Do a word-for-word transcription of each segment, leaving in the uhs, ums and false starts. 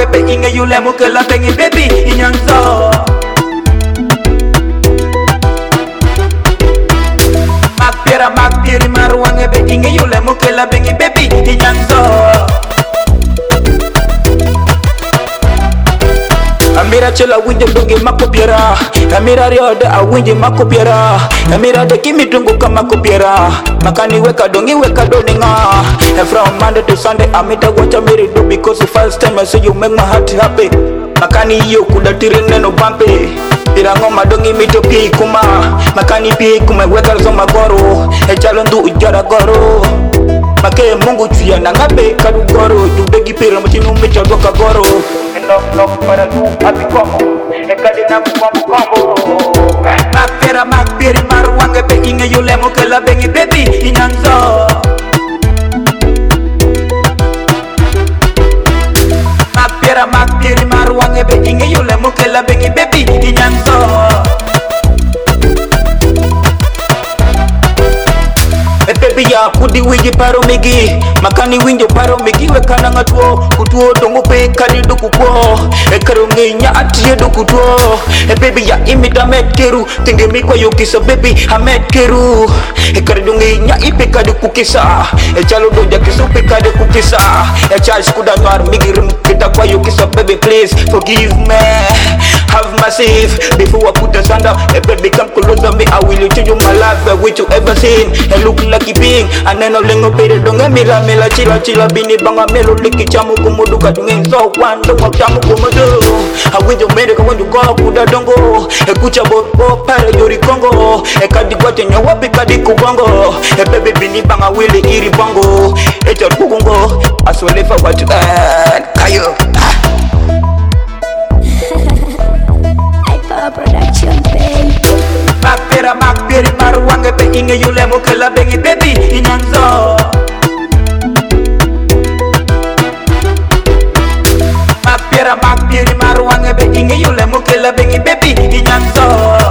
wange pe inge yule mukela bengi baby inyanzo Makpira makpiri maru wange pe inge yule mukela bengi baby inyanzo Amira chela winje donge makopiera Amira riode a winje makopiera Amira de kimi tungu kama kopiera Makani weka dongi weka doninga And from Monday to Sunday amita watch Amiri do because the first time I see you make my heart happy Makani yo kuda tiri neno bampe Ira ngoma dongi mito pii kuma Makani pii kuma weka zoma goro E chalondu ujara goro Make mungu tuya na ngabe kadu goro Jubegi pira machinu micha doka goro Knock knock para tu happy combo E kadina combo combo Makpira makpiri maru wange pe inge yule mukela bengi baby inyanzo Makpira makpiri maru wange pe inge yule mukela bengi baby inyanzo Baby ya kudi wiji paro migi Makani winjo paro migi wekana ngatuo Kutuo dongo pe kadi duku kwa E karungi nya atiye duku tuo E baby ya imida metkeru Tingi mikwa yukisa baby hametkeru E karungi nya ipe kadi kukisa E chalo doja kisupe kadi kukisa E charge kuda nwar migi rim kita kwa yukisa baby please forgive me Have massive before I put us under E baby come closer me I will change you my life which you ever seen E look like a being and then I'll lengo pere donga mira mila chila chila bini banga melo liki chamu kumudu kadungi so wando wa chamu kumudu I win your medic when you go kuda dongo E kucha bo bo pare yori kongo E kadi kwa tenyo wapi kadi kubongo E baby bini banga wili iri bongo E char kukungo aswelefa watu and kayo Production baby Makpira makpiri maru wange pe inge yule mukela bengi baby inyanzo Makpira makpiri maru wange pe inge yule mukela bengi baby inyanzo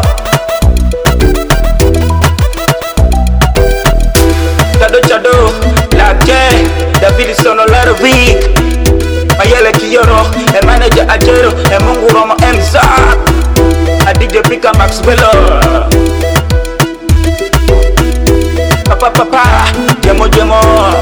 Chado chado Black J David Sono Larovic Mayele Kiyoro E manager Ajero E Mungu Roma Mza A D J Pika Max Bello Papa papa Jemo jemo